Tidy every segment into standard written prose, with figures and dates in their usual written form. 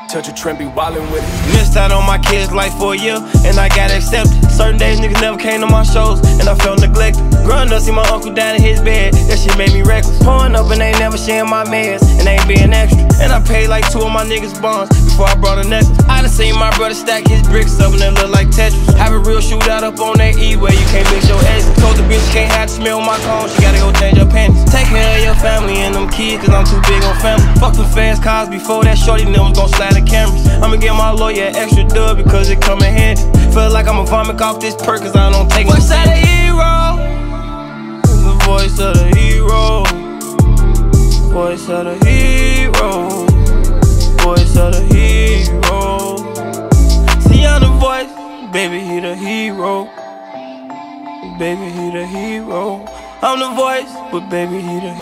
Touch a trend, be wildin' with it. Missed out on my kids' life for a year, and I got accepted. Certain days niggas never came to my shows, and I felt neglected. Growing up, see my uncle down in his bed, that shit made me reckless. Pouring up and ain't never sharing my meds, and ain't being extra. And I paid like 2 of my niggas' bonds before I brought a necklace. I done seen my brother stack his bricks up and they look like Tetris. Have a real shootout up on that E where you can't mix your exes. Told the bitch she can't have to smell my cone, she gotta go change her panties. Take care of your family and them kids, cause I'm too big on family. Fuck the fast cars before that shorty them gon' slide the cameras. I'ma give my lawyer extra dub because it come in handy. Feel like I'ma vomit off this perk cause I don't take it. Voice of the hero, the voice of the hero. Voice of the hero, voice of the hero. See I'm the voice, baby he the hero. Baby he the hero. I'm the voice, but baby he the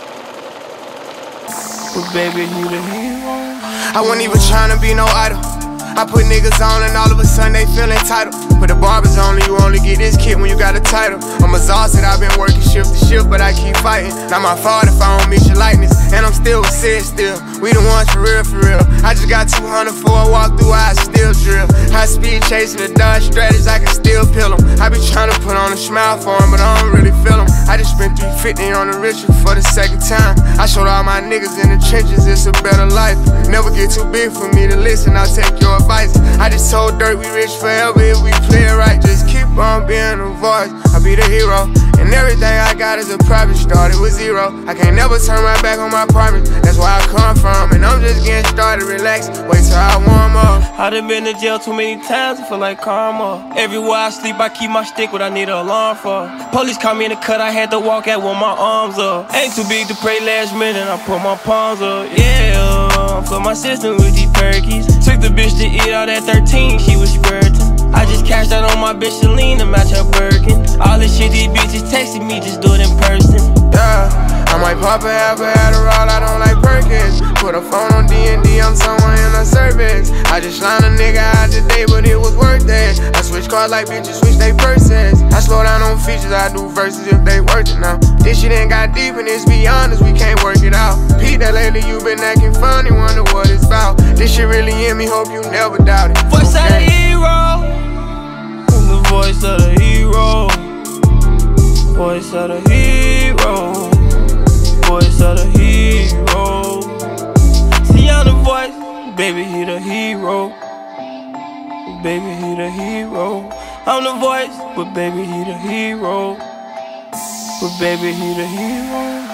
hero. I wasn't even tryna be no idol. I put niggas on and all of a sudden they feel entitled. Put the barbers on and you only get this kid when you got a title. I'm exhausted, I've been working shift to shift, but I keep fighting. Not my fault if I don't meet your likeness, and I'm still with Sid still. We the ones for real, for real. I just got 200 for a walk through, I still drill. High speed chasing the Dodge Stratus, I can still peel them. I be tryna put on a smile for them, but I don't really feel them. I just spent 350 on the ritual for the second time. I showed all my niggas in the trenches, it's a better life. Never get too big for me to listen, I'll take your advice. I just told Dirt we rich forever if we play it right. Just keep on being a voice, I'll be the hero. And everything I got is a private, started with zero. I can't never turn my back on my promise, that's where I come from. And I'm just getting started, relax, wait till I warm up. I done been to jail too many times, I feel like karma. Everywhere I sleep, I keep my stick, what I need an alarm for. Police caught me in the cut, I had to walk out with my arms up. Ain't too big to pray last minute, I put my palms up. Yeah, I'm for my system with these perkies. Took the bitch to eat out at 13, she was squirting. I just cashed out on my bitch Celine to match her Birkin. All this shit these bitches texting me, just do it in person. Yeah, I might pop a half a Adderall, I don't like Perkins. Put a phone on D&D, I'm somewhere in a service. I just lined a nigga out today, but it was worth it. I switch cars like bitches switch they purses. I slow down on features, I do verses if they worth it now. This shit ain't got deep and it's beyond us, we can't work it out. Pete, that lately you been acting funny, wonder what it's about. This shit really in me, hope you never doubt it. Voice of the hero, the voice of the hero. Voice of the hero, voice of the hero. See I'm the voice, baby he the hero. Baby he the hero. I'm the voice, but baby he the hero. But baby he the hero.